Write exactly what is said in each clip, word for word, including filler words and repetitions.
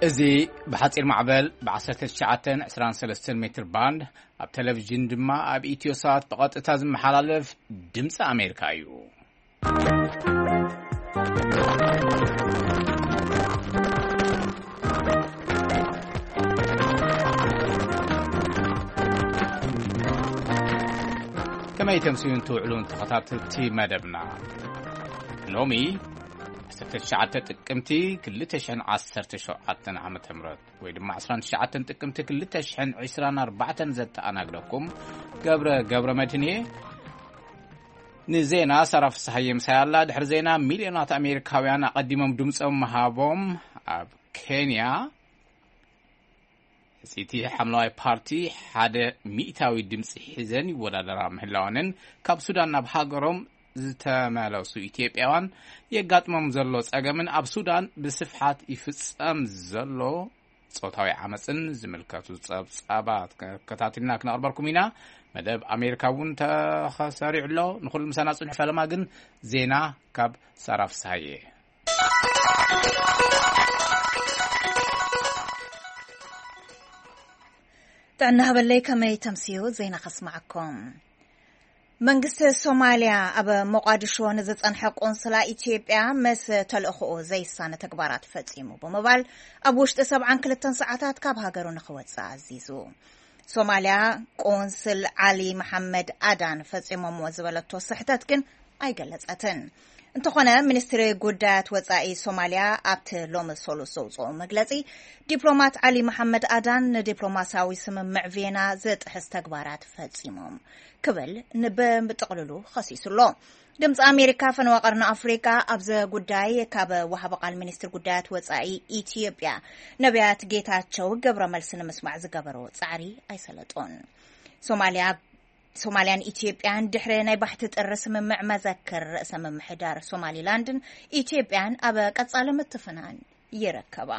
ازي بحصير معبل بعشرة شعاتن عشرين وثلاثة متر باند اب تلفزيون دما اب ايتيوسات بقطتا زمحلالف دمص امريكا ايو كما يتمسون توعلون تخطاتتي مدبنا لومي ستشعت تقمتي كل تشحن عشرة شعاتن عام تمرد ويدما عشرين شعاتن تقمتي كل تشحن عشرين أربعة زت أنا أقولكم قبر قبر مدني نزينا صرف صحيح مسألة دحر زينا مليونات أمريكاويان قدموا دمصهم مهابهم اب كينيا سيتي حملاي بارتي حدا مئتاوي دمص حزن ودادرا مهلاونن كاب سودان ناب هاغروم زتمالوسو ኢትዮጵያውያን የጋጥመም ዘሎ ጸገምን ኣብ ሱዳን በስፍሓት ይፍጸም ዘሎ ጾታዊ ዓመጽን ዝምልከቱ ጸብጻባት ከታቲልና ክናርበርኩም ኢና መደብ ኣሜሪካውን ተኸሰሪዕሎ ንኹል ምሰናጽን ፈለማ ግን ዜና ካብ ሰራፍ ሳዬ تعنا هبلي كما يتمسيو زينا خصمعكم መንግስቲ ሶማሊያ ኣብ ሞቃዲሾ ንዝጸንሐ ቆንስላ ኢትዮጵያ መስ ተልእኽኦ ዘይሳነ ተግባራት ፈጺሙ በመባል ኣብ ውሽጢ ሰብዓን ክልተን ሰዓታት ካብ ሃገሩ ንኽወጽእ ኣዚዙ ሶማሊያ ቆንስል ዓሊ መሐመድ አዳን ፈጺሞሞ ዝበለቶ ስሕተት ግን ኣይገለጸትን እንተኾነ ሚኒስትሪ ጉዳያት ወጻኢ ሶማሊያ ኣብቲ ሎሚ ሰሉስ ዘውፅኦ መግለጺ ዲፕሎማት ዓሊ መሐመድ አዳን ንዲፕሎማሲያዊ ስምምዕ ቪየና ዘጥሕስ ተግባራት ፈጺሞም ክብል ንበምጥቕልሉ ኸሲሱሎ ድምፂ ኣሜሪካ ፈንዋቀርና ኣፍሪካ ኣብዘ ጉዳይ ካብ ወሃበ ቃል ሚኒስትሪ ጉዳያት ወጻኢ ኢትዮጵያ ነቢያት ጌታቸው ገብረ መልስ ንምስማዕ ዝገበሮ ጻዕሪ ኣይሰለጦን ሶማሊያ ሶማሊያን ኢትዮጵያን ድሕረ ናይ ባሕቲ ጥር ስምምዕ መዘክር ርእሰ ምምሕዳር ሶማሊላንድን ኢትዮጵያን ኣብ ቀጻለ ምትፍናን ይረከባ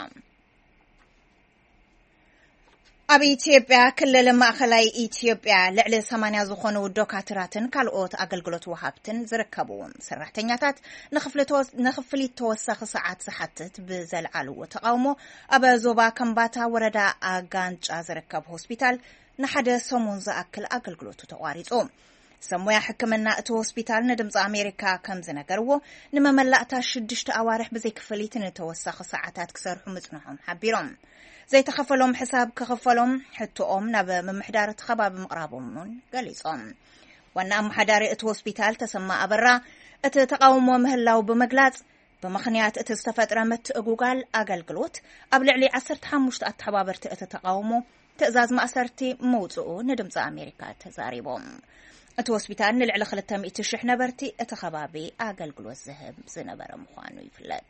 ኣብ ኢትዮጵያ ክልል ማእከላይ ኢትዮጵያ ልዕሊ ሰማንያ ዝኾኑ ዶክተራትን ካልኦት ኣገልግሎት ወሃብትን ዝርከቡ ሰራሕተኛታት ንኽፍሊት ተወሳኺ ሰዓት ዝሓትት ብዘልዓልዎ ተቃውሞ ኣብ ዞባ ከምባታ ወረዳ ኣጋንጫ ዝርከብ ሆስፒታል ንሓደ ሰሙን ዝኣክል ኣገልግሎቱ ተቋሪጹ ሰሙያ ሕክምና እቲ ሆስፒታል ንድምፂ ኣሜሪካ ከም ዝነገርዎ ንመመላእታ ሽዱሽተ ኣዋርሕ ብዘይ ክፍሊት ንተወሳኺ ሰዓታት ክሰርሑ ምጽንሖም ሓቢሮም ዘይተኸፈሎም ሕሳብ ክኽፈሎም ሕቶኦም ናብ ምምሕዳር እቲ ከባቢ ምቕራቦምን ገሊጾም ዋና ኣመሓዳሪ እቲ ሆስፒታል ተሰማ ኣበራ እቲ ተቃውሞ ምህላው ብምግላጽ ብምኽንያት እቲ ዝተፈጥረ ምትእጉጋል ኣገልግሎት ኣብ ልዕሊ ዓሰርተ ሓሙሽተ ኣተሓባበርቲ እቲ ተቃውሞ ትእዛዝ ማእሰርቲ መውጽኡ ንድምፂ ኣሜሪካ ተዛሪቦም እቲ ሆስፒታል ንልዕሊ ክልተ ሚእቲ ሽሕ ነበርቲ እቲ ከባቢ ኣገልግሎት ዝህብ ዝነበረ ምዃኑ ይፍለጥ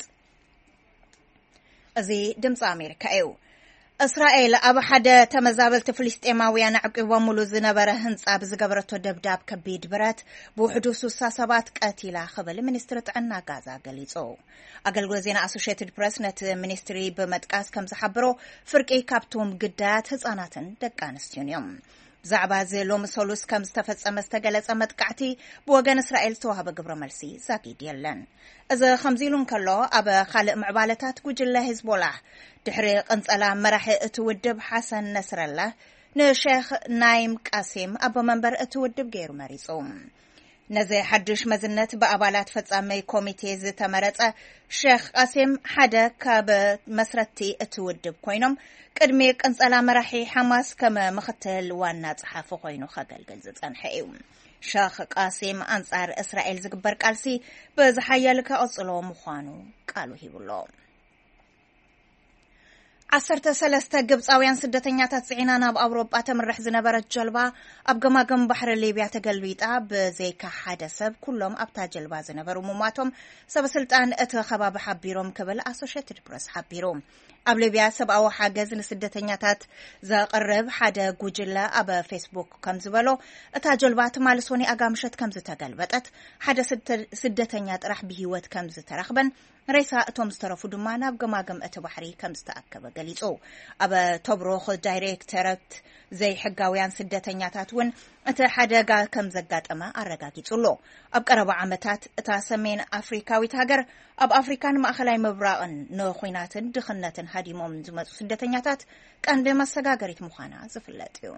እዚ ድምፂ ኣሜሪካ እዩ እስራኤል ኣብ ሓደ ተመዛበልቲ ፍልስጤማውያን ዓቂቦምሉ ዝነበረ ህንጻ ብዝገበረቶ ደብዳብ ከቢድ ብረት ብውሕዱ ስልሳ ሰባት ቀቲላ ክብል ሚኒስትሪ ጥዕና ጋዛ ገሊጹ ኣገልግሎት ዜና ኣሶሺየትድ ፕሬስ ነቲ ሚኒስትሪ ብመጥቃስ ከም ዝሓበሮ ፍርቂ ካብቶም ግዳያት ህጻናትን ደቂ ኣንስትዮን እዮም ብዛዕባ ሎሚ ሰሉስ ከም ዝተፈጸመ ዝተገለጸ መጥቃዕቲ ብወገን እስራኤል ዝተዋህበ ግብረ መልሲ ዛጊድ የለን እዚ ከምዚ ኢሉ እንከሎ ኣብ ካልእ ምዕባለታት ጉጅለ ሂዝቦላህ ድሕሪ ቅንጸላ መራሒ እቲ ውድብ ሓሰን ነስረላ ንሼኽ ናይም ቃሲም ኣብ መንበር እቲ ውድብ ገይሩ መሪጹ ነዚ ሓድሽ መዝነት ብኣባላት ፈጻሚ ኮሚቴ ዝተመረጸ ሼኽ ቃሲም ሓደ ካብ መስረቲ እቲ ውድብ ኮይኖም ቅድሚ ቅንጸላ መራሒ ሓማስ ከም ምኽትል ዋና ጸሓፊ ኮይኑ ከገልግል ዝጸንሐ እዩ ሼኽ ቃሲም ኣንጻር እስራኤል ዝግበር ቃልሲ ብዝሓያል ከቕጽሎ ምዃኑ ቃሉ ሂብሎ عشرة ثلاثة ግብጻውያን ስደተኛታት ጽዒና ናብ ኣውሮጳ ተምርሕ ዝነበረት ጀልባ ኣብ ገማገም ባሕሪ ሊብያ ተገልቢጣ ብዘይካ ሓደ ሰብ ኩሎም ኣብታ ጀልባ ዝነበሩ ሙማቶም ሰበስልጣን እቲ ከባቢ ሓቢሮም ክብል ኣሶሺየትድ ፕሬስ ሓቢሩ ኣብ ሊብያ ሰብኣዊ ሓገዝ ንስደተኛታት ዘቕርብ ሓደ ጉጅለ ኣብ ፌስቡክ ከም ዝበሎ እታ ጀልባ ትማልሶኒ ኣጋምሸት ከም ዝተገልበጠት ሓደ ስደተኛ ጥራሕ ብህይወት ከም ዝተረኽበን ሬሳ እቶም ዝተረፉ ድማ ናብ ገማገም እቲ ባሕሪ ከም ዝተኣከበ ገሊጹ ኣብ ቶብሮክ ዳይሬክተረት ዘይ ሕጋውያን ስደተኛታት ውን እቲ ሓደጋ ከም ዘጋጠመ አረጋጊጹሎ ኣብ ቀረባ ዓመታት እታ ሰሜን አፍሪካዊት ሃገር ኣብ አፍሪካን ማእከላይ ምብራቕን ንኹናትን ድኽነትን ሃዲሞም ዝመጹ ስደተኛታት ቀንዲ መሰጋገሪት ምዃና ዝፍለጥ እዩ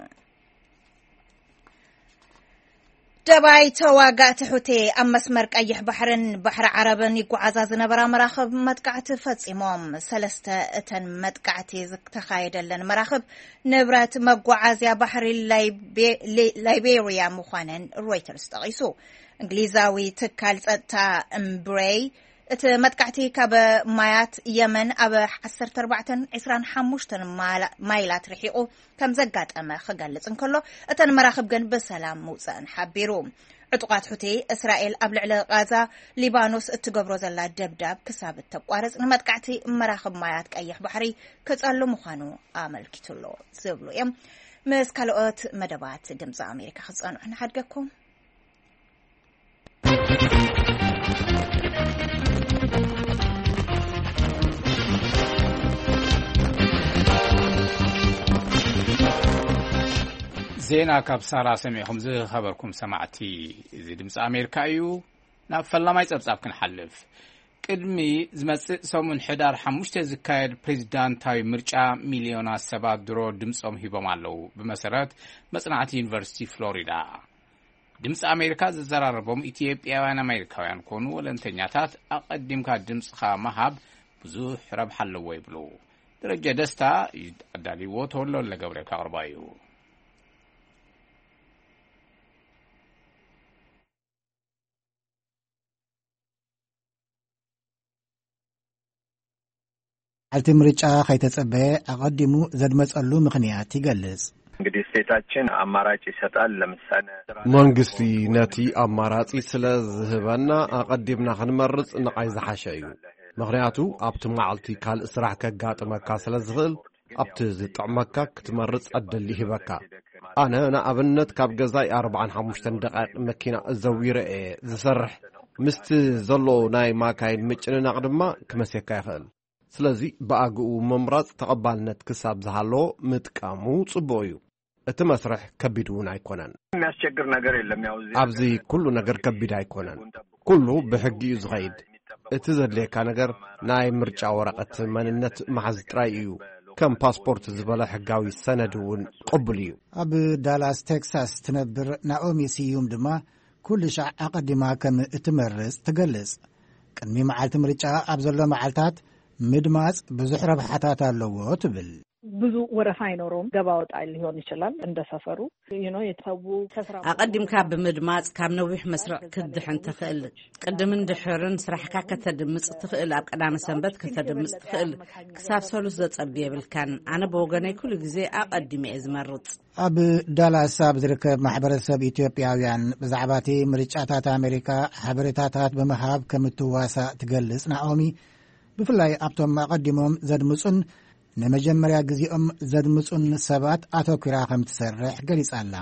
ደባይ ተዋጋእቲ ሁቴ ኣብ መስመር ቀይሕ ባሕርን ባሕሪ ዓረብን ይጓዓዛ ዝነበራ መራኽብ መጥቃዕቲ ፈጺሞም ሰለስተ እተን መጥቃዕቲ ዝተኻየደለን መራኽብ ንብረት መጓዓዝያ ባሕሪ ላይቤሪያ ምዃነን ሮይተርስ ጠቒሱ እንግሊዛዊ ትካል ጸጥታ እምብሬይ እቲ መጥቃዕቲ ካብ ማያት የመን ኣብ ዓሰርተ ኣርባዕተ ዒስራን ሓሙሽተ ማይላት ርሒቑ ከም ዘጋጠመ ክገልጽ እንከሎ እተን መራኽብ ግን ብሰላም ምውፅአን ሓቢሩ ዕጡቃት ሁቴ እስራኤል ኣብ ልዕሊ ጋዛ ሊባኖስ እትገብሮ ዘላ ደብዳብ ክሳብ እተቋርጽ ንመጥቃዕቲ መራኽብ ማያት ቀይሕ ባሕሪ ክጸሉ ምዃኑ ኣመልኪቱሎ ዝብሉ እዮም ምስ ካልኦት መደባት ድምፂ ኣሜሪካ ክጸንዑ ንሓድገኩም ዜና ካብ ሳራ ሰሚዕኩም ዝኸበርኩም ሰማዕቲ እዚ ድምፂ ኣሜሪካ እዩ ናብ ፈላማይ ጸብጻብ ክንሓልፍ ቅድሚ ዝመጽእ ሰሙን ሕዳር ሓሙሽተ ዝካየድ ፕሬዚዳንታዊ ምርጫ ሚልዮናት ሰባት ድሮ ድምፆም ሂቦም ኣለዉ ብመሰረት መጽናዕቲ ዩኒቨርሲቲ ፍሎሪዳ ድምፂ ኣሜሪካ ዝዘራረቦም ኢትዮጵያውያን ኣሜሪካውያን ኮኑ ወለንተኛታት ኣቐዲምካ ድምፅኻ መሃብ ብዙሕ ረብሓ ኣለዎ ይብሉ ደረጀ ደስታ ኣዳሊዎ ተወሎ ለገብረ ካቕርባ እዩ አልቲ ምርጫ ከይተጸበየ አቀዲሙ ዘድመጸሉ ምክንያት ይገልጽ እንግዲህ ስቴታችን አማራጭ ይሰጣል ለምሳሌ መንግስቲ ነቲ አማራጭ ስለዝህበና አቀዲምና ክንመርጽ ንቃይ ዝሓሸ እዩ ምክንያቱ ኣብቲ መዓልቲ ካል ስራሕ ከጋጥመካ ስለዝኽእል ኣብቲ ዝጥዕመካ ክትመርጽ ኣደሊ ይህበካ ኣነ ንኣብነት ካብ ገዛይ ኣርባዕን ሓሙሽተን ደቂቕ መኪና ዘዊረ ዝሰርሕ ምስቲ ዘሎ ናይ ማካይን ምጭንናቕ ድማ ክመሰካ ይኽእል ስለዚ በአግኡ መምራጽ ተቀባልነት ክሳብ ዝሃሎ ምጥቃሙ ጽቡቅ እዩ እቲ መስርሕ ከቢድ እውን ኣይኮነን የሚያስቸግር ነገር የለም ያው ኣብዚ ኩሉ ነገር ከቢድ ኣይኮነን ኩሉ ብሕጊ እዩ ዝኸይድ እቲ ዘድልየካ ነገር ናይ ምርጫ ወረቐት መንነት መሓዝ ጥራይ እዩ ከም ፓስፖርት ዝበለ ሕጋዊ ሰነድ እውን ቅቡል እዩ ኣብ ዳላስ ቴክሳስ ትነብር ናኦሚ ስዩም ድማ ኩሉ ሻዕ ኣቀዲማ ከም እትመርጽ ትገልጽ ቅድሚ መዓልቲ ምርጫ ኣብ ዘሎ መዓልታት ምድማጽ ብዙሕ ረብሓታት ኣለዎ ትብል ብዙ ወረፋ አይኖርም ገባ ወጣ ሊሆን ይችላል እንደ ሰፈሩ you know የተሰቡ ከስራ አቀድምካ በመድማጽ ካብ ነዊሕ መስርዕ ክድሕን ተኽእል ቅድምን ድሕርን ስራሕካ ከተድምጽ ትኽእል ኣብ ቀዳመ ሰንበት ከተድምጽ ትኽእል ክሳብ ሰሉስ ዘጸብየ ብልካን ኣነ በወገነይ ኩሉ ግዜ አቀድሜ ዝመርጽ ኣብ ዳላስ ኣብ ዝርከብ ማሕበረሰብ ኢትዮጵያውያን ብዛዕባቲ ምርጫታት ኣሜሪካ ሓበሬታታት በመሃብ ከም እትዋሳእ ትገልጽ ናኦሚ ብፍላይ ኣብቶም ኣቀዲሞም ዘድምጹን ንመጀመርያ ግዚኦም ዘድምጹን ሰባት ኣተኲራ ከም ትሰርሕ ገሊጻላ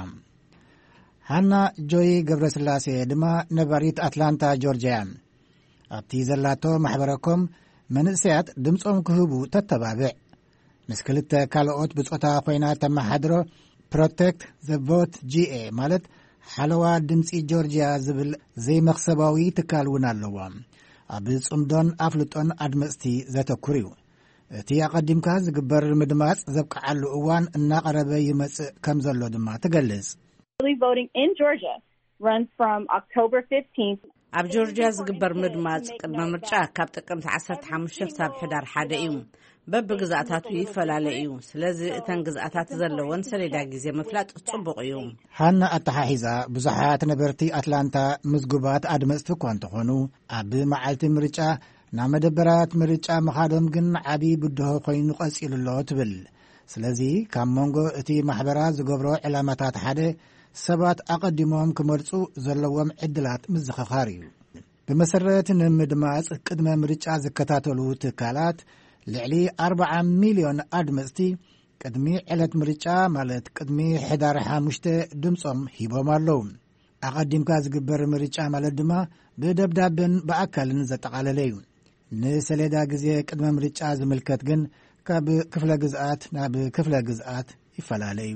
ሃና ጆይ ገብረስላሴ ድማ ነባሪት ኣትላንታ ጆርጂያ ኣብቲ ዘላቶ ማሕበረኮም መንእሰያት ድምፆም ክህቡ ተተባብዕ ምስ ክልተ ካልኦት ብጾታ ኮይና ተመሓድሮ ፕሮቴክት ዘ ቮት ጂኤ ማለት ሓለዋ ድምፂ ጆርጂያ ዝብል ዘይመኽሰባዊ ትካል እውን ኣለዎ ኣብ ጽምዶን ኣፍልጦን ኣድመጽቲ ዘተኩር እዩ እቲ ኣቀዲምካ ዝግበር ምድማጽ ዘብቅዓሉ እዋን እናቐረበ ይመጽእ ከም ዘሎ ድማ ትገልጽ voting in Georgia runs from October fifteenth ኣብ ጆርጂያ ዝግበር ምድማጽ ቅድመ ምርጫ ካብ ጥቅምቲ ዓሰርተ ሓሙሽተ ክሳብ ሕዳር ሓደ እዩ በብግዛእታቱ ይፈላለ እዩ ስለዚ እተን ግዛእታት ዘለወን ሰሌዳ ግዜ ምፍላጥ ጽቡቅ እዩ ሃና ኣተሓሒዛ ብዙሓት ነበርቲ ኣትላንታ ምዝጉባት ኣድመጽቲ እኳ እንተኾኑ ኣብ መዓልቲ ምርጫ ናብ መደበራት ምርጫ ምኻዶም ግን ዓቢ ብድሆ ኮይኑ ቀጺሉሎ ትብል ስለዚ ካብ መንጎ እቲ ማሕበራ ዝገብሮ ዕላማታት ሓደ ሰባት ኣቀዲሞም ክመርጹ ዘለዎም ዕድላት ምዝኽኻር እዩ ብመሰረት ንምድማጽ ቅድመ ምርጫ ዝከታተሉ ትካላት ልዕሊ ኣርባዓ ሚልዮን ኣድመጽቲ ቅድሚ ዕለት ምርጫ ማለት ቅድሚ ሕዳር ሓሙሽተ ድምፆም ሂቦም ኣለዉ ኣቀዲምካ ዝግበር ምርጫ ማለት ድማ ብደብዳቤን ብኣካልን ዘጠቓለለ እዩ ንሰሌዳ ግዜ ቅድመ ምርጫ ዝምልከት ግን ካብ ክፍለ ግዝኣት ናብ ክፍለ ግዝኣት ይፈላለዩ።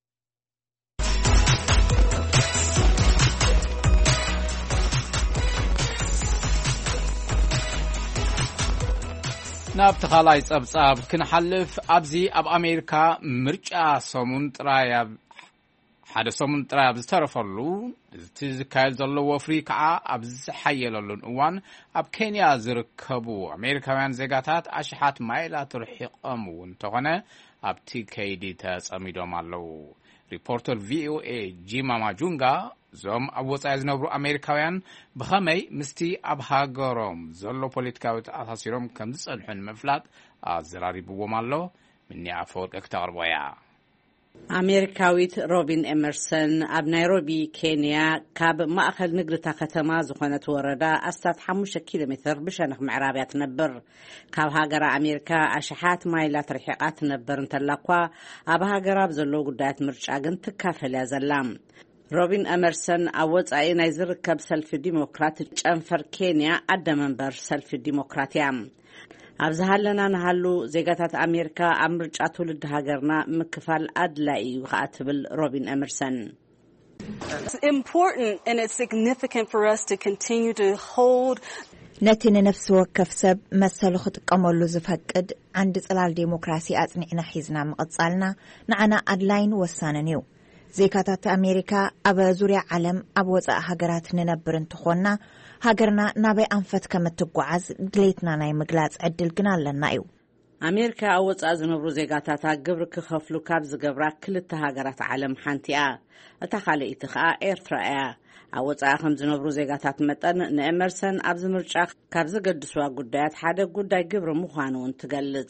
ናብ ተኻላይ ጸብጻብ ክንሓልፍ ኣብዚ ኣብ ኣሜሪካ ምርጫ ሰሙን ጥራይ ኣብ ሓደ ሰሙን ጥራይ ኣብ ዝተረፈሉ እቲ ዝካየድ ዘሎ ወፍሪ ከዓ ኣብ ዝሓየለሉን እዋን ኣብ ኬንያ ዝርከቡ ኣሜሪካውያን ዜጋታት ኣሽሓት ማይላት ርሒቖም እውን እንተኾነ ኣብቲ ከይዲ ተጸሚዶም ኣለዉ። ሪፖርተር ቪኦኤ ጂማ ማጁንጋ ዞም ኣብ ወጻኢ ዝነብሩ ኣሜሪካውያን ብኸመይ ምስቲ ኣብ ሃገሮም ዘሎ ፖለቲካዊ ተኣሳሲሮም ከም ዝጸንሑን ምፍላጥ ኣዘራሪብዎም ኣሎ። ምኒ ኣፈወርቂ ክተቕርቦያ። ኣሜሪካዊት ሮቢን ኤመርሰን ኣብ ናይሮቢ ኬንያ ካብ ማእኸል ንግድታ ከተማ ዝኾነት ወረዳ ኣስታት ሓሙሽተ ኪሎ ሜትር ብሸነኽ ምዕራብያ ትነብር። ካብ ሃገራ ኣሜሪካ ኣሽሓት ማይላት ርሒቓ ትነብር እንተላኳ ኣብ ሃገራ ብዘለዉ ጉዳያት ምርጫ ግን ትካፈል እያ ዘላ። ሮቢን ኤመርሰን ኣብ ወጻኢ ናይ ዝርከብ ሰልፊ ዲሞክራት ጨንፈር ኬንያ ኣደመንበር ሰልፊ ዲሞክራት እያ። ኣብዚ ሃለና ንሃሉ ዜጋታት ኣሜሪካ ኣብ ምርጫ ትውልድ ሃገርና ምክፋል ኣድላይ እዩ ከዓ ትብል ሮቢን ኤመርሰን። ነቲ ንነፍሲ ወከፍ ሰብ መሰሉ ክጥቀመሉ ዝፈቅድ ዓንዲ ጽላል ዴሞክራሲ ኣጽኒዕና ሒዝና ምቕጻልና ንዓና ኣድላይን ወሳንን እዩ። ዜጋታት ኣሜሪካ ኣብ ዙርያ ዓለም ኣብ ወጻኢ ሃገራት ንነብር እንትኾንና ሃገርና ናበይ ኣንፈት ከም እትጓዓዝ ድሌትና ናይ ምግላጽ ዕድል ግን ኣለና እዩ። ኣሜሪካ ኣብ ወጻኢ ዝነብሩ ዜጋታታ ግብሪ ክኸፍሉ ካብ ዝገብራ ክልተ ሃገራት ዓለም ሓንቲ እያ። እታ ካልእቲ ከዓ ኤርትራ እያ። ኣብ ወጻኢ ከም ዝነብሩ ዜጋታት መጠን ንኤመርሰን ኣብዚ ምርጫ ካብ ዝገድስዋ ጉዳያት ሓደ ጉዳይ ግብሪ ምዃኑ እውን ትገልጽ።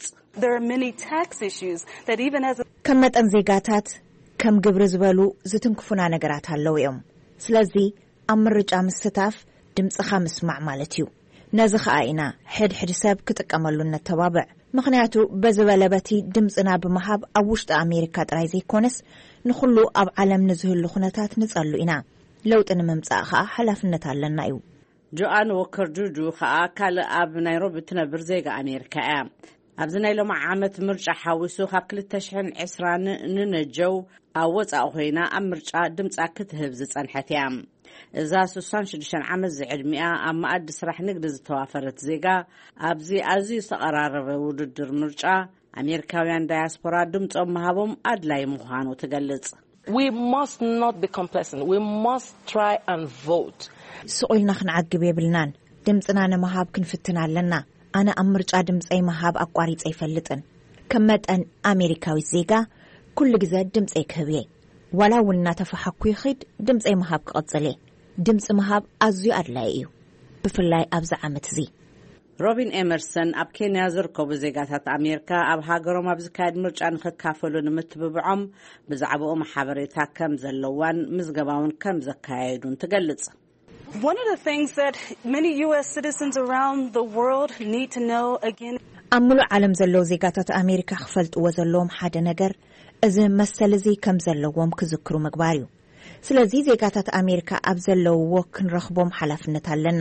ከም መጠን ዜጋታት ከም ግብሪ ዝበሉ ዝትንክፉና ነገራት ኣለዉ እዮም። ስለዚ ኣብ ምርጫ ምስትታፍ ድምፅኻ ምስማዕ ማለት እዩ። ነዚ ከዓ ኢና ሕድሕድ ሰብ ክጥቀመሉ ነተባብዕ። ምክንያቱ በዝበለበቲ ድምፅና ብምሃብ ኣብ ውሽጢ ኣሜሪካ ጥራይ ዘይኮነስ ንኹሉ ኣብ ዓለም ንዝህሉ ኩነታት ንጸሉ ኢና። ለውጢ ንምምጻእ ከዓ ሓላፍነት ኣለና እዩ። ጆኣን ወከር ጁጁ ከዓ ካልእ ኣብ ናይሮቢ ትነብር ዜጋ ኣሜሪካ እያ። ኣብዚ ናይ ሎማ ዓመት ምርጫ ሓዊሱ ካብ ክልተ ሽሕን ዒስራን ንነጀው ኣብ ወጻኢ ኮይና ኣብ ምርጫ ድምፃ ክትህብ ዝጸንሐት እያ። እዛ ስሳን ሽዱሽተ ዓመት ዝዕድሚኣ ኣብ ማእዲ ስራሕ ንግዲ ዝተዋፈረት ዜጋ ኣብዚ ኣዝዩ ዝተቐራረበ ውድድር ምርጫ ኣሜሪካውያን ዳያስፖራ ድምፆም መሃቦም ኣድላይ ምዃኑ ትገልጽ። We must not be complacent. We must try and vote. ስቑልና ክንዓግብ የብልናን። ድምፅና ንምሃብ ክንፍትን ኣለና። ኣነ ኣብ ምርጫ ድምፀይ መሃብ ኣቋሪፀ ይፈልጥን። ከም መጠን ኣሜሪካዊ ዜጋ ኩሉ ግዜ ድምፀይ ክህብ እየ። ዋላ እውን እናተፈሓኩ ይኽድ ድምፀይ መሃብ ክቐጽል እየ። ድምፂ መሃብ ኣዝዩ ኣድላይ እዩ፣ ብፍላይ ኣብዚ ዓመት እዚ። ሮቢን ኤመርሰን ኣብ ኬንያ ዝርከቡ ዜጋታት ኣሜሪካ ኣብ ሃገሮም ኣብ ዝካየድ ምርጫ ንኽካፈሉ ንምትብብዖም ብዛዕባኡ ማሕበሬታ ከም ዘለዋን ምዝገባውን ከም ዘካየዱን ትገልጽ። One of the things that many U S citizens around the world need to know again. ኣብ ሙሉእ ዓለም ዘለዉ ዜጋታት ኣሜሪካ ክፈልጥዎ ዘለዎም ሓደ ነገር እዚ መሰል እዚ ከም ዘለዎም ክዝክሩ ምግባር እዩ። ስለዚ ዜጋታት ኣሜሪካ ኣብ ዘለውዎ ክንረኽቦም ሓላፍነት ኣለና።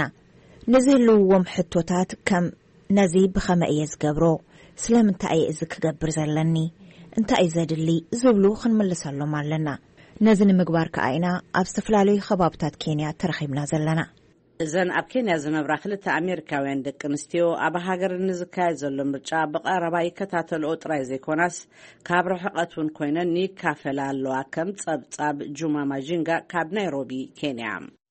ንዝህልውዎም ሕቶታት ከም ነዚ ብኸመይ እየ ዝገብሮ፣ ስለምንታይ እየ እዚ ክገብር ዘለኒ፣ እንታይ እዩ ዘድሊ ዝብሉ ክንምልሰሎም ኣለና። ነዚ ንምግባር ከዓ ኢና ኣብ ዝተፈላለዩ ከባብታት ኬንያ ተረኺብና ዘለና። እዘን ኣብ ኬንያ ዝነብራ ክልተ ኣሜሪካውያን ደቂ ኣንስትዮ ኣብ ሃገር ንዝካየድ ዘሎ ምርጫ ብቐረባ ይከታተልኦ ጥራይ ዘይኮናስ ካብ ርሕቐት እውን ኮይነን ይካፈላ ኣለዋ። ከም ጸብጻብ ጁማ ማጂንጋ ካብ ናይሮቢ ኬንያ።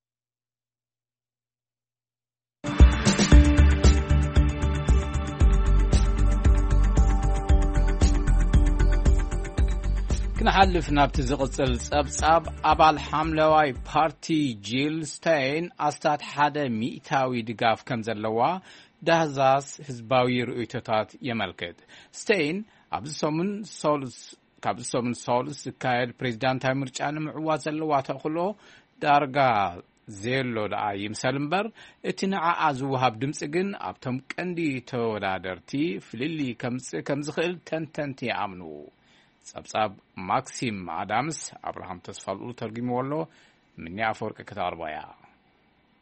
ክንሓልፍ ናብቲ ዝቕጽል ጸብጻብ ኣባል ሓምለዋይ ፓርቲ ጂል ስቴይን ኣስታት ሓደ ሚእታዊ ድጋፍ ከም ዘለዋ ዳህዛስ ህዝባዊ ርእይቶታት የመልክት። ስቴይን ኣብዚ ሰሙን ሶሉስ ካብዚ ሰሙን ሶሉስ ዝካየድ ፕሬዚዳንታዊ ምርጫ ንምዕዋት ዘለዋ ተኽእሎ ዳርጋ ዘየሎ ደኣ ይምሰል እምበር እቲ ንዓኣ ዝውሃብ ድምፂ ግን ኣብቶም ቀንዲ ተወዳደርቲ ፍልሊ ከምፅእ ከም ዝኽእል ተንተንቲ ይኣምኑ። ጸብጻብ ማክሲም ኣዳምስ ኣብርሃም ተስፋልኡ ተርጊምዎ ኣሎ። ምኒ ኣፈወርቂ ክተቕርቦያ።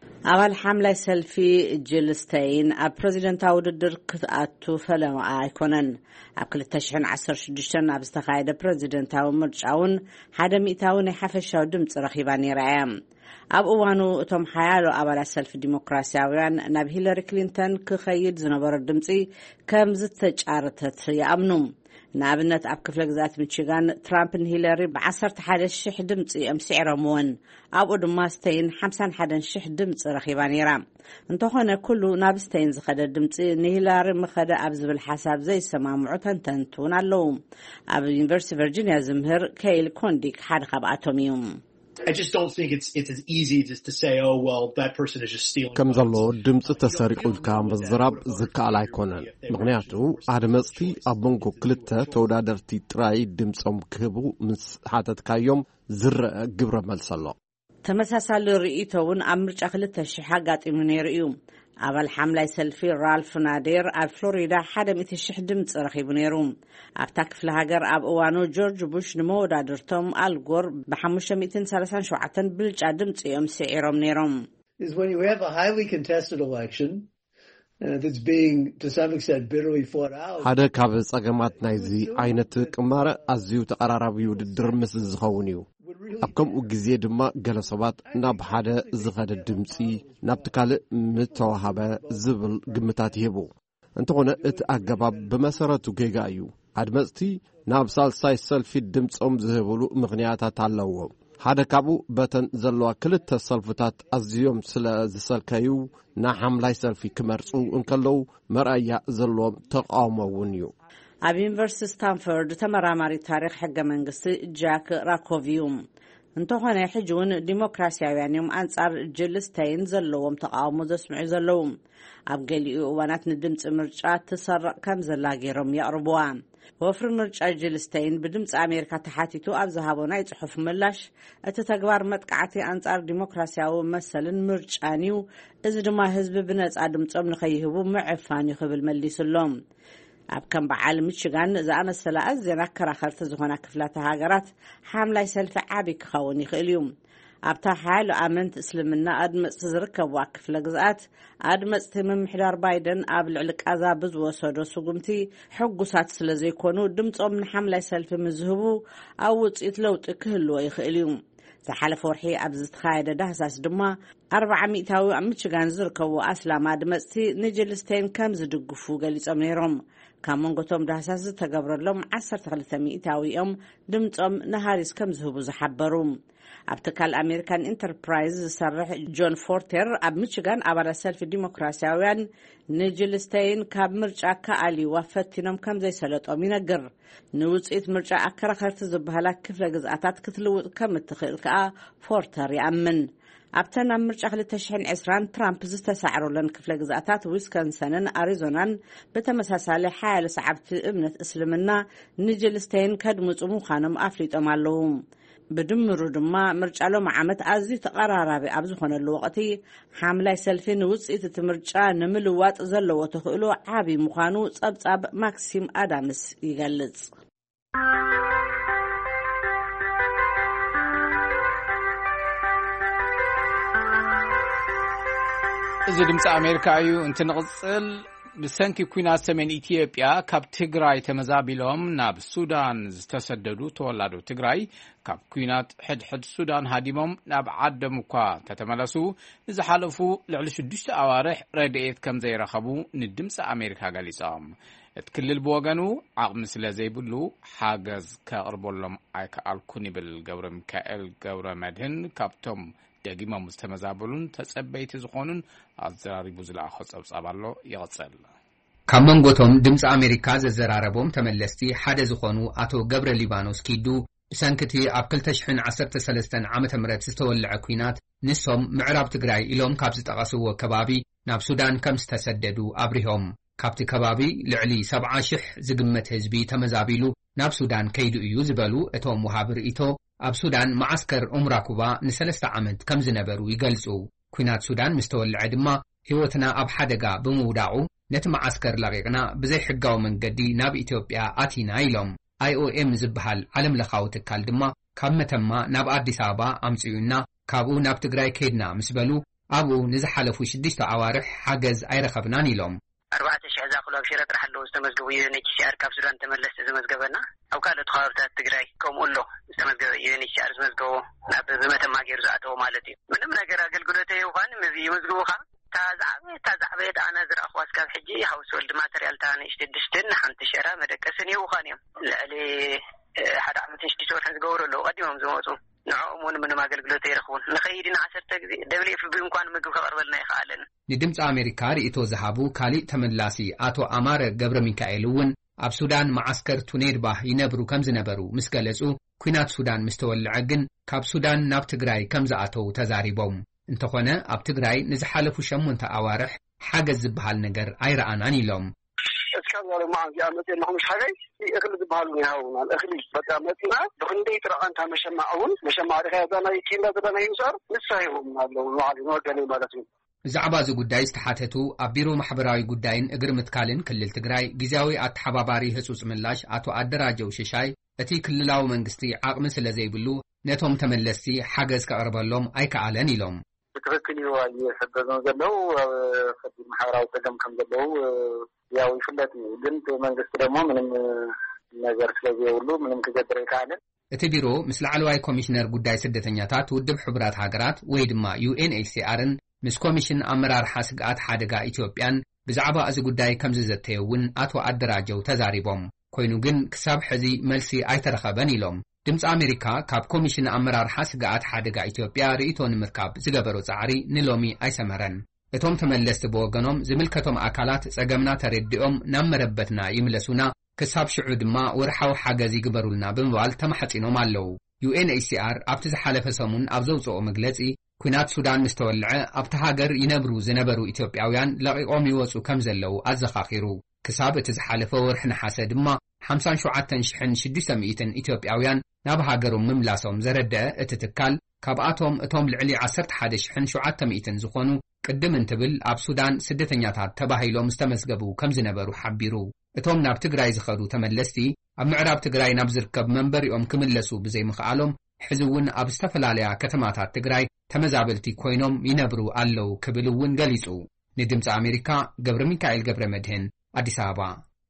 أول حملة سلفي جيلستين أب بريزيدنتاو وددر كتأتو فلما آيكونن أب كل التشحن عصر شدشتن أب استخايدة بريزيدنتاو مرجعون حدا مئتاون يحفشاو دمت رخيباني رعام أب أوانو أتوم حيالو أول السلف الديمقراسياويان ناب هيلاري كلينتون كخيد زنبار الدمتي كم زدتج عرتت يأمنوم نابنت أب كفلك ذات ميشيغان ترامب هيلاري بعصرت حدا الشح دمتي أمسي عرمون أب أدماستين حمسان حدا الشح دمت رخيباني رام انتو هنا كله نابستين زخدا دمتي نهيلاري مخدا أبز بالحساب زي السماء معتن تنتون اللوم أب يونيفرسيتي فيرجينيا زمهر كيل كونديك حد خب أتوميوم I just don't think it's it's as easy just to say, oh well, that person is just stealing. كم زلوا دمت تسرق الكام بالزراب زكاة لا يكونن. مغنياتو عدمستي أبنكو كلتا تودادرتي تراي دمت أم كبو من حاتت كايوم زر جبر ملسلا. تمساسال رئيتون أمرج أخلت الشحاقات من يريوم. أول حملة سلفي رالف نادير أب فلوريدا حدا مثل الشحدم ترخي بنيروم أبتك في الهجر أب أوانو جورج بوش نمو دادرتهم الجور بحمشة مئتين سلسان شوعتن بلج أدم تيوم سعيرهم نيروم. Is when you have a highly contested election uh, that's being to some extent bitterly fought out. هذا كابس أجمعت نايزي عينت كمارة أزيو تقراربيو الدرمس الزخونيو. أبكم وجزيد ما جلسات ناب حدا زغد الدمسي ناب تكال متوهبة زبل قمتات يبو انتونا اتأجب بمسارة جيجايو عدمستي ناب سال ساي سال في الدمس أم زهبلو مغنياتها تعلوهم هذا كابو بتن زلوا كل التصلفتات أزيوم سلا زسال كايو نحم لايسال في كمرسو انكلو مرأي زلوا تقاومونيو أب يونيفرسيتي ستانفورد تمرامري تاريخ حق منقصي جاك راكوفيوم انتو هنا يحجون ديمقراسياويان يوم أنصار جيلستين زلوهم تقاومو زسمعي زلوهم أب قليو وانات ندمت مرجعات تسرق كم زلاقيرهم يقربوان وفر مرجع جيلستين بدمت أمريكا تحاتيتو أب زهابونا يتحف ملاش اتتقبار متقعتي أنصار ديمقراسياو مثلا مرجعانيو إذا ما هزب بنات أدمت أم نخيهبو معفاني خبل مليس اللوم أب كم بعالم ميشيغان زعم السلاء زينا كراخرت زخونا كفلات هاجرات حاملة يسلف عابك خوني اليوم أب تحال أمنت اسلمنا أدمت تزركب واكفلا جزات أدمت تمم حدار بايدن قبل علك عذاب وصدو سقمتي حق سات سلزي يكونوا دمت أم حاملة يسلف مزهبو أو تيتلوت كهلو اليوم زحال فرحي أبزت خايدة دهساس دما أربعة مئتاوي ميشيغان زركبو أسلام أدمتي نجلستين كم زدقفو قليس أمنيرهم كامون قطوم دهساس تقبر لهم عصر تغلثة مئتاوي أم دمت أم نهاريس كم زهبو زحبروم أبتكال أمريكان انتربرايز صرح جون فورتر أب ميشيغان أبرا سلف ديمقراسياويان نجلستين كاب مرجع كالي وفتنم كم زي سلط أمينا قر نوزئت مرجع أكرا خرت زبهلا كفلا جزءاتات كتلو كم التخيل كا فورتر يأمن أبتنا مرجع للتشحن عسران ترامب زستسعروا لن كفلا جزءاتات ويسكنسن أريزونان بتمساسالي حال سعبت ابنة اسلمنا نجلستين كدمت أمو خانم أفليت أمالهم بدمرو دما مرجع لهم عمت أزي تقرارابي أبزخون الوقتي حاملة سلفين وزئت تمرجع نملوات زلو وتخلو عابي مخانو صبصاب ماكسيم آدامس يغلز إذا دمت أمريكا أيو انت نغصل بسنكي كوينات سمين إثيوبيا كاب تيغراي تمزابيلهم ناب السودان تسددوا تولادوا تيغراي كاب كوينات حد حد السودان هاديمهم ناب عدموكا تتملسوا إذا حالفوا لعلى شدشت أوارح ردئت كم زي رخبوا ندمس أمريكا قاليسام اتكلل بوغانو عقم سلا زي بلو حاجز كأربولهم عيكا الكوني بالقورة مكائل قورة مدهن كابتم دقيمة مستمزابلون تسبيت زخونون أزراري بوزلا خصب صابالو يغسل كمان قوتهم دمس أمريكا زراربهم تملستي حدا زخونو أتو قبر ليبانوس كيدو سانكتي أبكل تشحن عصرت سلستان عامة مرات ستولع كوينات نسهم معراب تقراي إلهم كابزت أغسوه كبابي ناب سودان كم ستسددوا أبريهم كابت كبابي لعلي سبعة شح زقمة هزبي تمزابيلو ناب سودان كيدو إيو زبالو اتهم وهابر إيتو أب سودان معسكر أمراكوبا نسلست عمد كم زنبرو يقلسو كوينات سودان مستولع دما هيوتنا أب حدقا بموداعو نت معسكر لغيقنا بزي حقاو من قدي ناب إثيوبيا آتينا إلهم آي أو إم زبهال علم لخاوتك كالدما كم متما ناب أديس أبا أمسيونا كابو ناب تقراي كيدنا مسبلو ኣብኡ ንዝሓለፉ ሽዱሽተ ኣዋርሕ ሓገዝ ኣይረኸብናን ኢሎም أربعة أشهر داخل أبشرة رح له استمزجوا يونيتش شعر كاب سودان تملست زمزجبنا أو كانت خارطة تجري كم قله استمزجوا يونيتش شعر زمزجوا ناب بمتى ما جرز عتو مالتي من من أجرا قل قلته يوخان مزي مزجوها تازعب تازعبت أنا زر أخواس كاب حجي هاوس ولد ما تريال تاني اشتدشتن حنت شرا مدكسني وخانيم لا لي حد عم تشتشور حز جورو لو قديمهم زموتهم نعومون من ما قل قلته يرخون نخيرنا عشرة دولي في بإمكان مجوك قربلنا يخالن ንድምፂ ኣሜሪካ ርእቶ ዝሃቡ ካሊእ ተመላሲ ኣቶ ኣማረ ገብረ ሚካኤል እውን ኣብ ሱዳን ማዓስከር ቱኔድባህ ይነብሩ ከም ዝነበሩ ምስ ገለጹ ኩናት ሱዳን ምስ ተወልዐ ግን ካብ ሱዳን ናብ ትግራይ ከም ዝኣተው ተዛሪቦም እንተኾነ ኣብ ትግራይ ንዝሓለፉ ሸሞንተ ኣዋርሕ ሓገዝ ዝበሃል ነገር ኣይረኣናን ኢሎም እስካብ ዛሬ ማዓዝ ያመት የለሁም ሻገይ እክል ዝበሃሉ ይሃውናል እክል በቃ መጥና በክንደይ ጥራቃንታ መሸማዕውን መሸማዕ ዲኻ ያዛና ይኪላ ዘበና ይውሳር ንሳይሁም አለው ማዓሊ ወገኔ ማለት ነው ብዛዕባ እዚ ጉዳይ ዝተሓተቱ ኣብ ቢሮ ማሕበራዊ ጉዳይን እግሪ ምትካልን ክልል ትግራይ ጊዜያዊ ኣተሓባባሪ ህጹጽ ምላሽ ኣቶ ኣደራጀው ሽሻይ እቲ ክልላዊ መንግስቲ ዓቕሚ ስለ ዘይብሉ ነቶም ተመለስቲ ሓገዝ ከቕርበሎም ኣይከኣለን ኢሎም ብትክክል እዩ ይሕበዞም ዘለው ኣብ ማሕበራዊ ፀገም ከም ዘለው ያው ይፍለጥ እዩ ግን መንግስቲ ደግሞ ምንም ነገር ስለዘይብሉ ምንም ክገብር ኣይከኣለን እቲ ቢሮ ምስ ላዕለዋይ ኮሚሽነር ጉዳይ ስደተኛታት ውድብ ሕቡራት ሃገራት ወይ ድማ ዩኤንኤችሲአርን ምስ ኮሚሽን ኣመራርሓ ስግኣት ሓደጋ ኢትዮጵያን ብዛዕባ እዚ ጉዳይ ከም ዝዘተየውን ኣቶ ኣደራጀው ተዛሪቦም ኮይኑ ግን ክሳብ ሕዚ መልሲ ኣይተረኸበን ኢሎም ድምፂ ኣሜሪካ ካብ ኮሚሽን ኣመራርሓ ስግኣት ሓደጋ ኢትዮጵያ ርእቶ ንምርካብ ዝገበሮ ጻዕሪ ንሎሚ ኣይሰመረን እቶም ተመለስቲ ብወገኖም ዝምልከቶም ኣካላት ጸገምና ተረዲኦም ናብ መረበትና ይምለሱና ክሳብ ሽዑ ድማ ወርሓዊ ሓገዝ ይግበሩልና ብምባል ተማሕጺኖም ኣለዉ ዩኤንኤችሲአር ኣብቲ ዝሓለፈ ሰሙን ኣብ ዘውፅኦ መግለጺ ኩናት ሱዳን ምስ ተወልዐ ኣብቲ ሃገር ይነብሩ ዝነበሩ ኢትዮጵያውያን ለቂቖም ይወፁ ከም ዘለው ኣዘኻኺሩ ክሳብ እቲ ዝሓለፈ ወርሒ ነሓሰ ድማ ሓምሳ ሸውዓተ ሽሕን ሽዱሽተ ሚእትን ኢትዮጵያውያን ናብ ሃገሮም ምምላሶም ዘረድአ እቲ ትካል ካብኣቶም እቶም ልዕሊ ዓሰርተ ሓደ ሽሕን ሸውዓተ ሚእትን ዝኾኑ ቅድም እንትብል ኣብ ሱዳን ስደተኛታት ተባሂሎም ዝተመዝገቡ ከም ዝነበሩ ሓቢሩ እቶም ናብ ትግራይ ዝኸዱ ተመለስቲ ኣብ ምዕራብ ትግራይ ናብ ዝርከብ መንበሪኦም ክምለሱ ብዘይምኽኣሎም ሕዚ እውን ኣብ ዝተፈላለያ ከተማታት ትግራይ ተመዛበልቲ ኮይኖም ይነብሩ ኣለው ክብል እውን ገሊጹ ንድምፂ ኣሜሪካ ገብረ ሚካኤል ገብረ መድህን ኣዲስ ኣበባ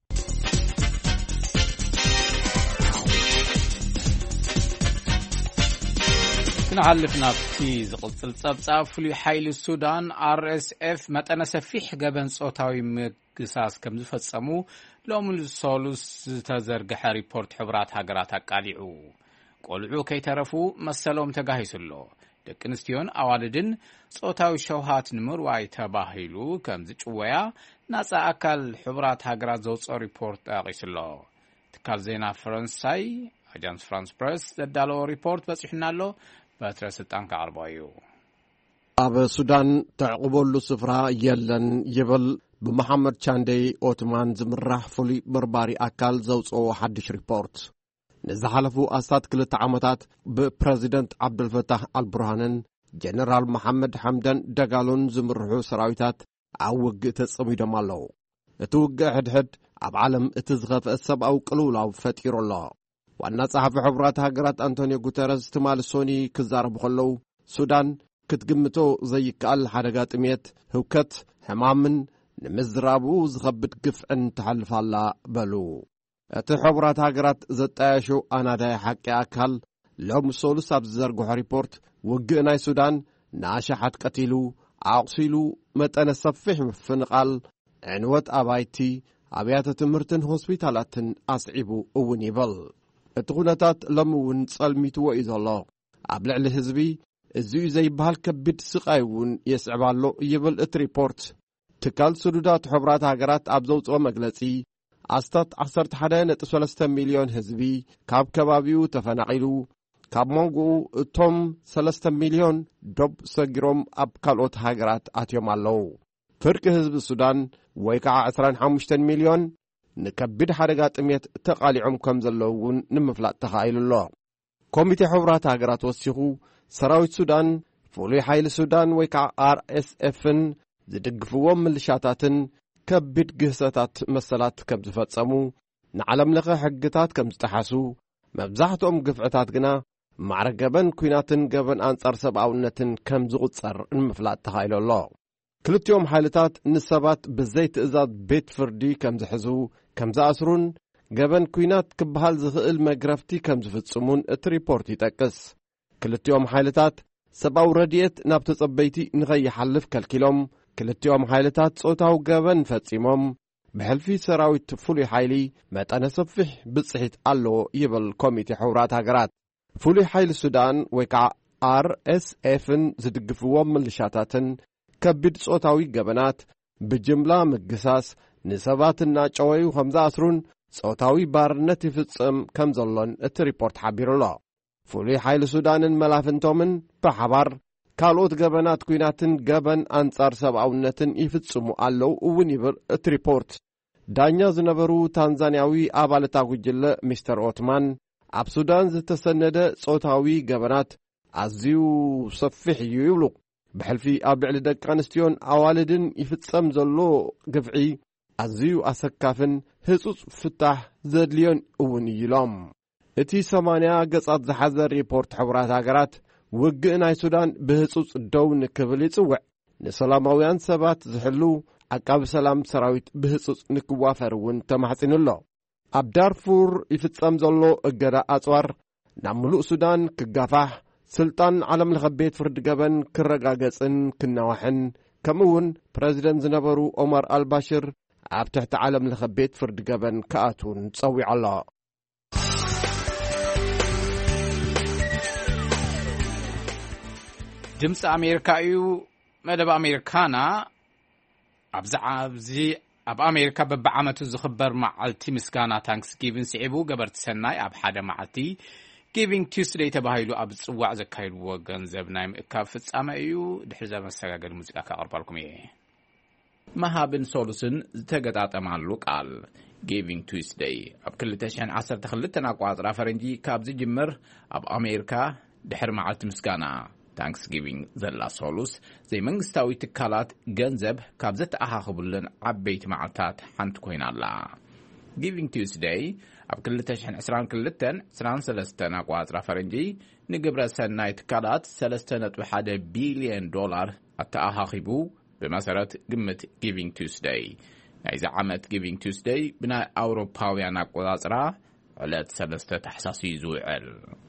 ክንሓልፍ ናብቲ ዝቕፅል ጸብጻብ ፍሉይ ሓይሊ ሱዳን አርኤስኤፍ መጠነ ሰፊሕ ገበን ጾታዊ ምግሳስ ከም ዝፈጸሙ ሎሚ ሰሉስ ዝተዘርግሐ ሪፖርት ሕቡራት ሃገራት ኣቃሊዑ ቆልዑ ከይተረፉ መሰሎም ተጋሂሱሎ ደቂ ኣንስትዮን ኣዋልድን ጾታዊ ሸውሃት ንምርዋይ ተባሂሉ ከም ዝጭወያ ናጻ ኣካል ሕቡራት ሃገራት ዘውፅኦ ሪፖርት ጠቂሱሎ ትካል ዜና ፈረንሳይ አጃንስ ፍራንስ ፕሬስ ዘዳለዎ ሪፖርት በፂሕና ኣሎ በትረ ስልጣን ከዓርባዩ ኣብ ሱዳን ተዕቅበሉ ስፍራ የለን ይብል ብመሐመድ ቻንደይ ኦትማን ዝምራሕ ፍሉይ በርባሪ ኣካል ዘውፅኦ ሓድሽ ሪፖርት ንዝሓለፉ ኣስታት ክልተ ዓመታት ብፕረዚደንት ዓብደልፈታህ አልቡርሃንን ጀነራል መሐመድ ሐምደን ደጋሎን ዝምርሑ ሰራዊታት ኣብ ውግእ ተጸሚዶም ኣለዉ እቲ ውግእ ሕድሕድ ኣብ ዓለም እቲ ዝኸፍአ ሰብኣዊ ቅልውላው ፈጢሩ ኣሎ ዋና ጸሓፊ ሕቡራት ሃገራት አንቶኒዮ ጉተረስ ትማል ሶኒ ክዛረቡ ከለዉ ሱዳን ክትግምቶ ዘይከኣል ሓደጋ ጥሜት ህውከት ሕማምን ንምዝራቡ ዝኸብድ ግፍዕን ተሓልፋላ በሉ እቲ ሕቡራት ሃገራት ዘጣየሹ ኣናዳይ ሓቂ ኣካል ሎም ሰሉስ ኣብ ዝዘርግሖ ሪፖርት ውግእ ናይ ሱዳን ንኣሽሓት ቀቲሉ ኣቕሲሉ መጠነ ሰፊሕ ምፍንቓል ዕንወት ኣባይቲ ኣብያተ ትምህርትን ሆስፒታላትን ኣስዒቡ እውን ይብል እቲ ኩነታት ሎም እውን ጸልሚትዎ እዩ ዘሎ ኣብ ልዕሊ ህዝቢ እዚኡ ዘይበሃል ከቢድ ስቃይ እውን የስዕባሎ ይብል እቲ ሪፖርት ትካል ስዱዳት ሕቡራት ሃገራት ኣብ ዘውፅኦ መግለጺ ኣስታት ዓሰርተ ሓደ ነጥቢ ሰለስተ ሚልዮን ህዝቢ ካብ ከባቢኡ ተፈናቂሉ ካብ መንጎኡ እቶም ሰለስተ ሚልዮን ዶብ ሰጊሮም ኣብ ካልኦት ሃገራት ኣትዮም ኣለዉ ፍርቂ ህዝቢ ሱዳን ወይ ከዓ ዕስራን ሓሙሽተ ሚልዮን ንከቢድ ሓደጋ ጥሜት ተቃሊዖም ከም ዘለዉ እውን ንምፍላጥ ተኻኢሉሎ ኮሚቴ ሕቡራት ሃገራት ወሲኹ ሰራዊት ሱዳን ፍሉይ ሓይሊ ሱዳን ወይ ከዓ አርኤስኤፍን ዝድግፍዎም ምልሻታትን ከቢድ ግህሰታት መሰላት ከም ዝፈጸሙ ንዓለም ለኸ ሕግታት ከም ዝጠሓሱ መብዛሕትኦም ግፍዕታት ግና ማዕረግ ገበን ኩናትን ገበን አንጻር ሰብኣውነትን ከም ዝቁጸር ንምፍላጥ ተኻኢሉ ኣሎ። ክልቲኦም ሓይልታት ንሰባት ብዘይ ትእዛዝ ቤት ፍርዲ ከም ዝሕዙ ከም ዝኣስሩን ገበን ኩናት ክበሃል ዝኽእል መግረፍቲ ከም ዝፍጽሙን እቲ ሪፖርት ይጠቅስ። ክልቲኦም ሓይልታት ሰብኣዊ ረድኤት ናብ ተጸበይቲ ንኸይሓልፍ ከልኪሎም ክልቲኦም ሓይልታት ጾታዊ ገበን ፈጺሞም ብሕልፊ ሰራዊት ፍሉይ ሓይሊ መጠነ ሰፊሕ ብጽሒት ኣሎ ይብል ኮሚቴ ሕቡራት ሃገራት። ፍሉይ ሓይሊ ሱዳን ወይ ከዓ አር ኤስ ኤፍን ዝድግፍዎም ምልሻታትን ከቢድ ጾታዊ ገበናት ብጅምላ ምግሳስ ንሰባትና ጨወዩ ከም ዝኣስሩን ጾታዊ ባርነት ይፍጽም ከም ዘሎን እቲ ሪፖርት ሓቢሩ ኣሎ። ፍሉይ ሓይሊ ሱዳንን መላፍንቶምን ብሓባር ካልኦት ገበናት ኩናትን ገበን አንጻር ሰብኣውነትን ይፍጽሙ ኣለው እውን ይብል እቲ ሪፖርት። ዳኛ ዝነበሩ ታንዛንያዊ ኣባላት ጉጅለ ሚስተር ኦትማን ኣብ ሱዳን ዝተሰነደ ጾታዊ ገበናት ኣዝዩ ሰፊሕ እዩ ይብሉ። ብሕልፊ ኣብ ልዕሊ ደቂ ኣንስትዮን ኣዋልድን ይፍጸም ዘሎ ግፍዒ ኣዝዩ ኣሰካፍን ህጹጽ ፍታሕ ዘድልዮን እውን ይሎም። እቲ ሰማንያ ገጻት ዝሓዘ ሪፖርት ሕቡራት ሃገራት ውግእ ናይ ሱዳን ብህጹጽ ደው ንክብል ይጽውዕ። ንሰላማውያን ሰባት ዝሕሉ ዓቃቢ ሰላም ሰራዊት ብህጹጽ ንክዋፈር እውን ተማሕጺኑ ኣሎ። ኣብ ዳርፉር ይፍጸም ዘሎ እገዳ ኣጽዋር ናብ ምሉእ ሱዳን ክጋፋሕ ስልጣን ዓለም ለኸ ቤት ፍርዲ ገበን ክረጋገጽን ክናዋሕን ከምኡውን ፕሬዚደንት ዝነበሩ ኦማር አልባሽር ኣብ ትሕቲ ዓለም ለኸ ቤት ፍርዲ ገበን ክኣቱን ጸዊዑ ኣሎ። ድምፂ ኣሜሪካ እዩ። መደብ ኣሜሪካና ኣብዛዓብዚ ኣብ ኣሜሪካ በብዓመቱ ዝኽበር መዓልቲ ምስጋና ታንክስጊቪን ስዒቡ ገበርቲ ሰናይ ኣብ ሓደ መዓልቲ ጊቪንግ ቲውስደይ ተባሂሉ ኣብ ጽዋዕ ዘካይድዎ ገንዘብ ናይ ምእካብ ፍጻመ እዩ። ድሕሪ ዘመሰጋገድ ሙዚቃ ካቐርባልኩም እየ። መሃብን ሶሉስን ዝተገጣጠማሉ ቃል ጊቪንግ ቲውስደይ ኣብ ክልተ ሽሕ ዓሰርተ ክልተ ኣቆጻጽራ ፈረንጂ ካብ ዝጅምር ኣብ ኣሜሪካ ድሕሪ መዓልቲ ምስጋና ታንክስጊቪንግ ዘላ ሶሉስ ዘይመንግስታዊ ትካላት ገንዘብ ካብ ዘተኣኻኽቡለን ዓበይቲ መዓልታት ሓንቲ ኮይና ኣላ። ጊቪንግ ቲውስደይ ኣብ ክልተ ሽሕ ዓሰርተ ክልተ ዓሰርተ ሰለስተ ኣቆጻጽራ ፈረንጂ ንግብረ ሰናይ ትካላት ሰለስተ ነጥቢ ሓደ ቢልዮን ዶላር ኣተኣኻኺቡ ብመሰረት ግምት ጊቪንግ ቲውስደይ ናይዚ ዓመት ጊቪንግ ቲውስደይ ብናይ ኣውሮፓውያን ኣቆጻጽራ ዕለት ሰለስተ ታሕሳስ እዩ ዝውዕል።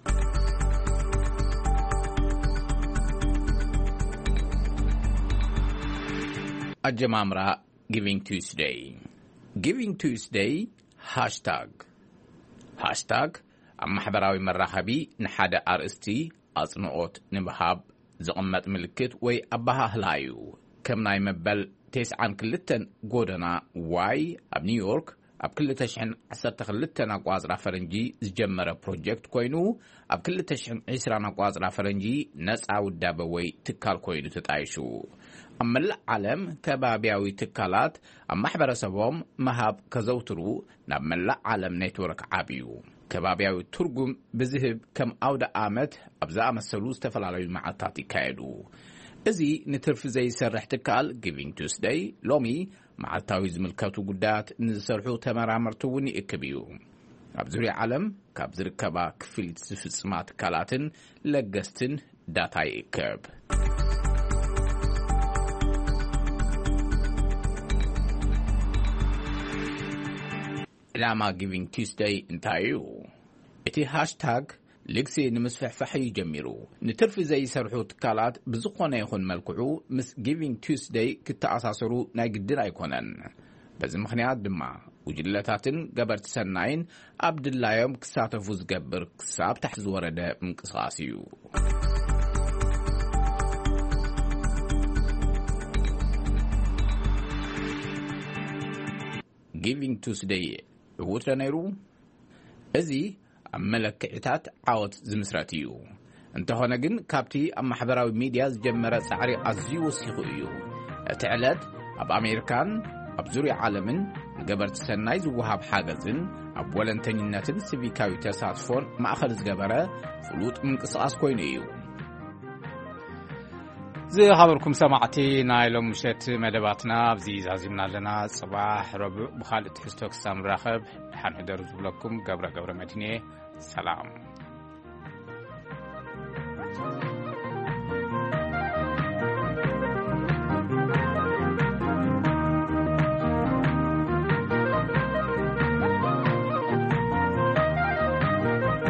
ኣጀማምራ ጊቪንግ ቲውስደይ ጊቪንግ ቲውስደይ ሃሽታግ ሃሽታግ ኣብ ማሕበራዊ መራኸቢ ንሓደ ኣርእስቲ ኣጽንዖት ንምሃብ ዝቕመጥ ምልክት ወይ ኣባሃህላ እዩ። ከም ናይ መበል ተስዓን ክልተን ጎደና ዋይ ኣብ ኒውዮርክ ኣብ ክልተ ሽሕ ዓሰርተ ክልተ ኣቆጻጽራ ፈረንጂ ዝጀመረ ፕሮጀክት ኮይኑ ኣብ ክልተ ሽሕ ዒስራን ኣቆጻጽራ ፈረንጂ ነፃ ውዳበ ወይ ትካል ኮይኑ ተጣይሹ። ኣብ መላእ ዓለም ከባብያዊ ትካላት ኣብ ማሕበረሰቦም መሃብ ከዘውትሩ ናብ መላእ ዓለም ኔትወርክ ዓብዩ ከባብያዊ ትርጉም ብዝህብ ከም ኣውደ ዓመት ኣብ ዝኣመሰሉ ዝተፈላለዩ መዓልታት ይካየዱ። እዚ ንትርፊ ዘይሰርሕ ትካል ጊቪንግ ቲውስደይ ሎሚ መዓልታዊ ዝምልከቱ ጉዳያት ንዝሰርሑ ተመራመርቲ እውን ይእክብ እዩ። ኣብ ዙርያ ዓለም ካብ ዝርከባ ክፍሊት ዝፍጽማ ትካላትን ለገስትን ዳታ ይእክብ። ዕላማ ጊቪንግ ቲውስደይ እንታይ እዩ? እቲ ሃሽታግ ልግሲ ንምስፍሕፋሕ ጀሚሩ ንትርፊ ዘይሰርሑ ትካላት ብዝኾነ ይኹን መልክዑ ምስ ጊቪንግ ቲውስደይ ክተኣሳሰሩ ናይ ግድን ኣይኮነን። በዚ ምኽንያት ድማ ውጅለታትን ገበርቲ ሰናይን ኣብ ድላዮም ክሳተፉ ዝገብር ክሳብ ታሕቲ ዝወረደ ምንቅስቓስ እዩ። ጊቪንግ ቲውስደይ ዕውት ነይሩ። እዚ ኣብ መለክዕታት ዓወት ዝምስረት እዩ። እንተኾነ ግን ካብቲ ኣብ ማሕበራዊ ሚድያ ዝጀመረ ጻዕሪ ኣዝዩ ወሲኹ እዩ። እቲ ዕለት ኣብ ኣሜሪካን ኣብ ዙርያ ዓለምን ንገበርቲ ሰናይ ዝወሃብ ሓገዝን ኣብ ወለንተኝነትን ሲቪካዊ ተሳትፎን ማእኸል ዝገበረ ፍሉጥ ምንቅስቓስ ኮይኑ እዩ። ዝኸበርኩም ሰማዕቲ ናይ ሎም ምሸት መደባትና ኣብዚ ዛዚምና ኣለና። ጽባሕ ረቡዕ ብኻልእ ትሕዝቶ ክሳብ ንራኸብ ድሓን ሕደሩ ዝብለኩም ገብረ ገብረ መድህን ሰላም። እዩ